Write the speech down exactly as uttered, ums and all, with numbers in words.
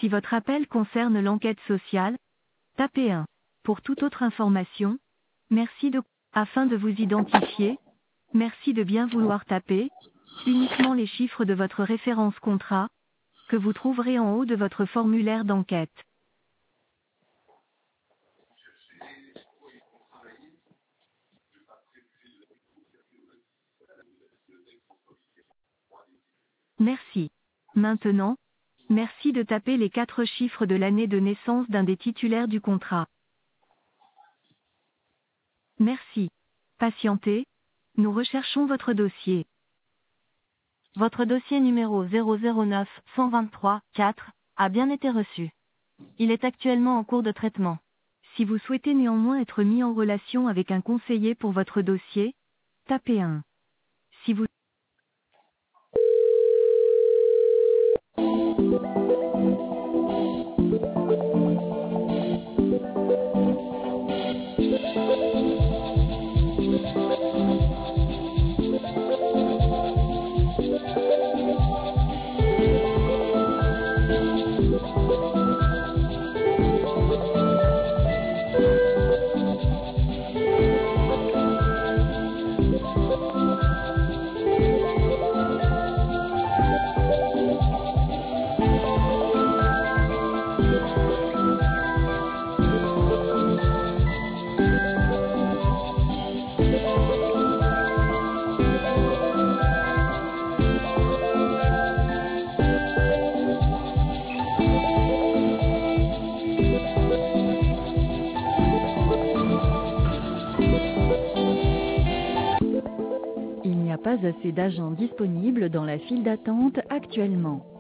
Si votre appel concerne l'enquête sociale, tapez un. Pour toute autre information, merci de... Afin de vous identifier, merci de bien vouloir taper uniquement les chiffres de votre référence contrat, que vous trouverez en haut de votre formulaire d'enquête. Merci. Maintenant, merci de taper les quatre chiffres de l'année de naissance d'un des titulaires du contrat. Merci. Patientez. Nous recherchons votre dossier. Votre dossier numéro zéro zéro neuf cent vingt-trois quatre a bien été reçu. Il est actuellement en cours de traitement. Si vous souhaitez néanmoins être mis en relation avec un conseiller pour votre dossier, tapez un. Si vous Il n'y a pas assez d'agents disponibles dans la file d'attente actuellement.